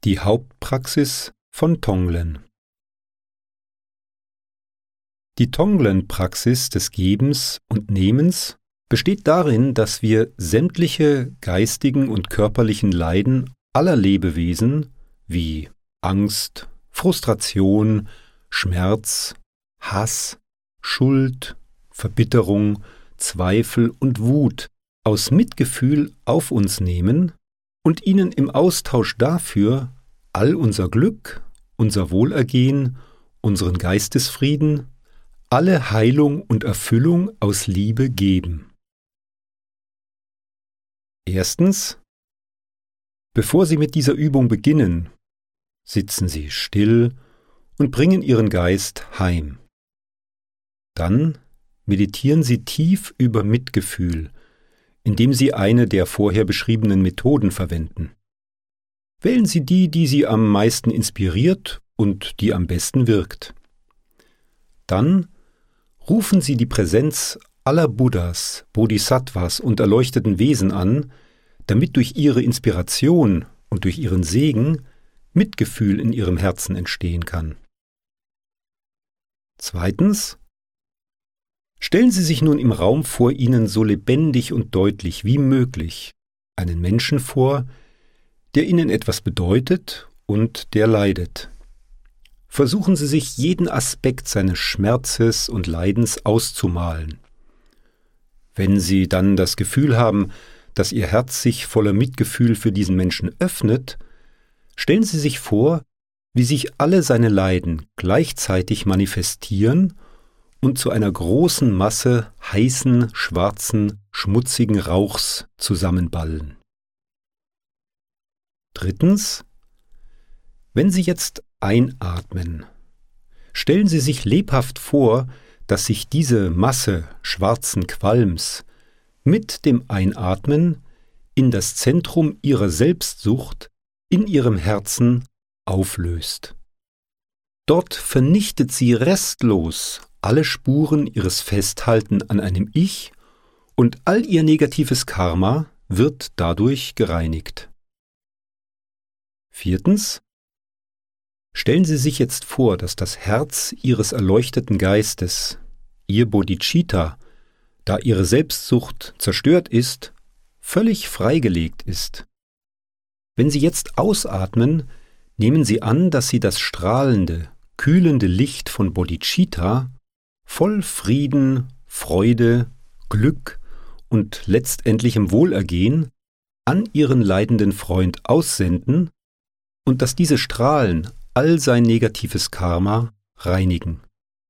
Die Hauptpraxis von Tonglen. Die Tonglen-Praxis des Gebens und Nehmens besteht darin, dass wir sämtliche geistigen und körperlichen Leiden aller Lebewesen wie Angst, Frustration, Schmerz, Hass, Schuld, Verbitterung, Zweifel und Wut aus Mitgefühl auf uns nehmen und ihnen im Austausch dafür all unser Glück, unser Wohlergehen, unseren Geistesfrieden, alle Heilung und Erfüllung aus Liebe geben. Erstens: Bevor Sie mit dieser Übung beginnen, sitzen Sie still und bringen Ihren Geist heim. Dann meditieren Sie tief über Mitgefühl, indem Sie eine der vorher beschriebenen Methoden verwenden. Wählen Sie die, die Sie am meisten inspiriert und die am besten wirkt. Dann rufen Sie die Präsenz aller Buddhas, Bodhisattvas und erleuchteten Wesen an, damit durch ihre Inspiration und durch ihren Segen Mitgefühl in Ihrem Herzen entstehen kann. Zweitens: Stellen Sie sich nun im Raum vor Ihnen so lebendig und deutlich wie möglich einen Menschen vor, der Ihnen etwas bedeutet und der leidet. Versuchen Sie sich jeden Aspekt seines Schmerzes und Leidens auszumalen. Wenn Sie dann das Gefühl haben, dass Ihr Herz sich voller Mitgefühl für diesen Menschen öffnet, stellen Sie sich vor, wie sich alle seine Leiden gleichzeitig manifestieren und zu einer großen Masse heißen, schwarzen, schmutzigen Rauchs zusammenballen. Drittens: Wenn Sie jetzt einatmen, stellen Sie sich lebhaft vor, dass sich diese Masse schwarzen Qualms mit dem Einatmen in das Zentrum Ihrer Selbstsucht in Ihrem Herzen auflöst. Dort vernichtet sie restlos alle Spuren ihres Festhalten an einem Ich und all ihr negatives Karma wird dadurch gereinigt. Viertens: Stellen Sie sich jetzt vor, dass das Herz Ihres erleuchteten Geistes, Ihr Bodhicitta, da Ihre Selbstsucht zerstört ist, völlig freigelegt ist. Wenn Sie jetzt ausatmen, nehmen Sie an, dass Sie das strahlende, kühlende Licht von Bodhicitta voll Frieden, Freude, Glück und letztendlichem Wohlergehen an Ihren leidenden Freund aussenden und dass diese Strahlen all sein negatives Karma reinigen.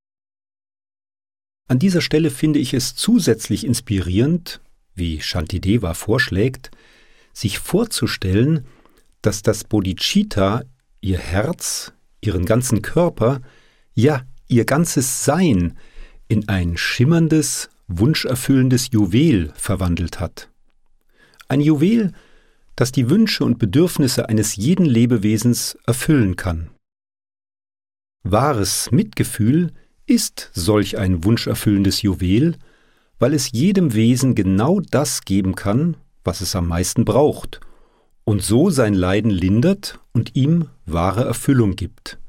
An dieser Stelle finde ich es zusätzlich inspirierend, wie Shantideva vorschlägt, sich vorzustellen, dass das Bodhicitta Ihr Herz, Ihren ganzen Körper, ja, Ihr ganzes Sein in ein schimmerndes, wunscherfüllendes Juwel verwandelt hat. Ein Juwel, das die Wünsche und Bedürfnisse eines jeden Lebewesens erfüllen kann. Wahres Mitgefühl ist solch ein wunscherfüllendes Juwel, weil es jedem Wesen genau das geben kann, was es am meisten braucht, und so sein Leiden lindert und ihm wahre Erfüllung gibt.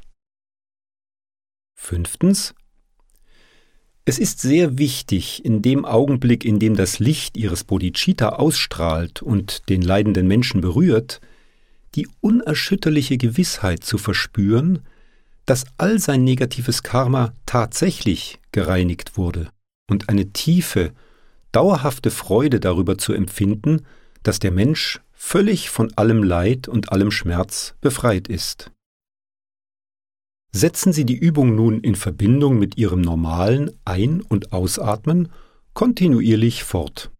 Fünftens: Es ist sehr wichtig, in dem Augenblick, in dem das Licht Ihres Bodhicitta ausstrahlt und den leidenden Menschen berührt, die unerschütterliche Gewissheit zu verspüren, dass all sein negatives Karma tatsächlich gereinigt wurde und eine tiefe, dauerhafte Freude darüber zu empfinden, dass der Mensch völlig von allem Leid und allem Schmerz befreit ist. Setzen Sie die Übung nun in Verbindung mit Ihrem normalen Ein- und Ausatmen kontinuierlich fort.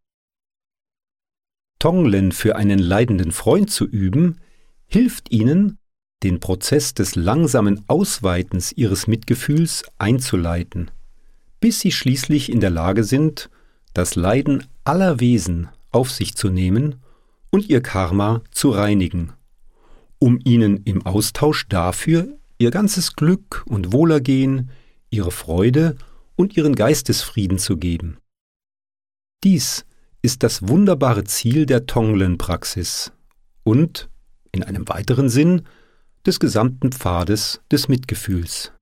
Tonglen für einen leidenden Freund zu üben, hilft Ihnen, den Prozess des langsamen Ausweitens Ihres Mitgefühls einzuleiten, bis Sie schließlich in der Lage sind, das Leiden aller Wesen auf sich zu nehmen und Ihr Karma zu reinigen, um Ihnen im Austausch dafür Ihr ganzes Glück und Wohlergehen, Ihre Freude und Ihren Geistesfrieden zu geben. Dies ist das wunderbare Ziel der Tonglen-Praxis und, in einem weiteren Sinn, des gesamten Pfades des Mitgefühls.